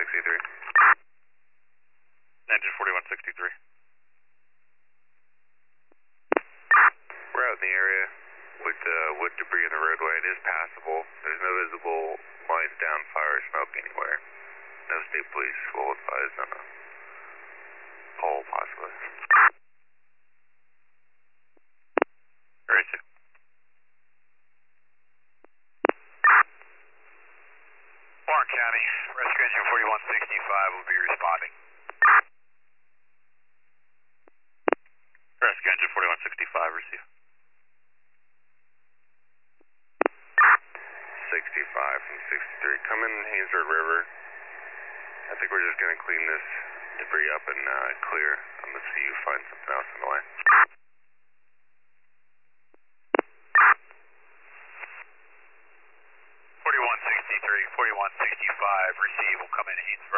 4163. Engine 4163. We're out in the area with wood debris in the roadway. It is passable. There's no visible lines down, fire or smoke anywhere. No state police will advise on a pole, possibly. Racing. Warren County, rescue engine 4165 will be responding. Rescue engine 4165, receive. 65 from 63. Come in Haynesburg River. I think we're just going to clean this debris up and clear unless you find something else in the way. 4165, receive, will come in Haynesburg.